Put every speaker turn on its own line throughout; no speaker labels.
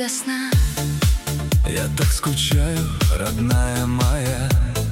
сна.
Я так скучаю, родная моя.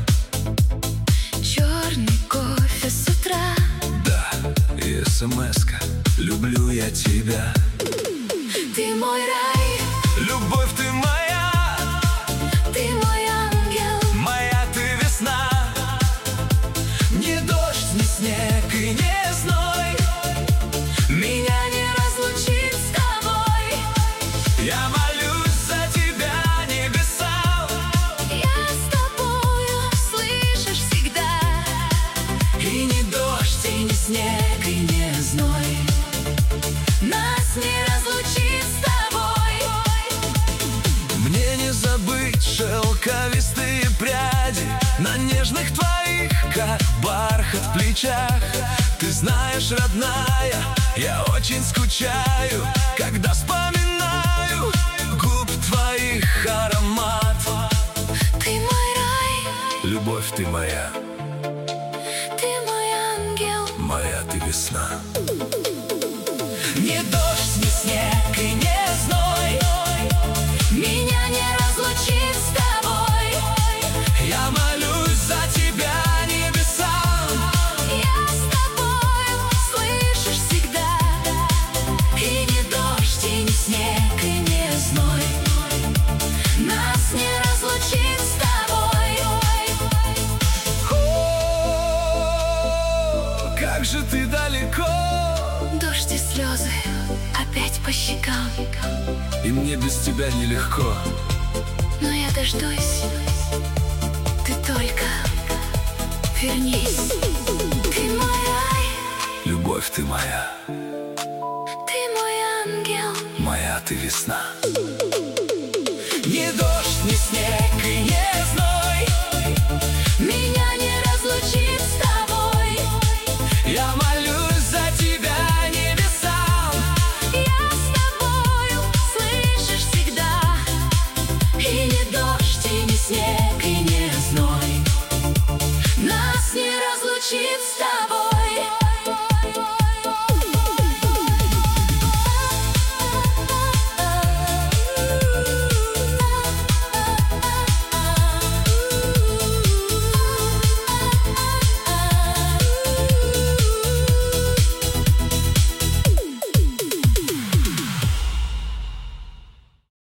Черный кофе с утра,
Да, и смс-ка: люблю я тебя.
ты мой рай,
Любовь, ты моя,
ты мой ангел.
моя ты весна. Не дождь, не снег и не зной
Меня не разлучит с тобой.
Я молюсь за тебя небесам.
Я с тобою, слышишь, всегда.
И не дождь, и не снег, и не зной
Нас не разлучит с тобой.
Мне не забыть шелковистые пряди на нежных твоих, как бархат в плечах. Ты знаешь, родная, я очень скучаю, когда вспоминаю губ твоих аромат.
Ты мой рай,
Любовь, ты моя,
ты мой ангел.
моя ты весна. Не дождь, не снег и не зной
Меня не разлучит с тобой.
Я молюсь за тебя небесам.
Я с тобою, слышишь, всегда. И не дождь, и не снег, и не зной Нас не разлучит с тобой.
О, как же ты далеко,
Дождь и слезы опять по щекам,
и мне без тебя нелегко.
но я дождусь. Ты только вернись. Ты мой рай,
Любовь, ты моя,
ты мой ангел.
моя ты весна.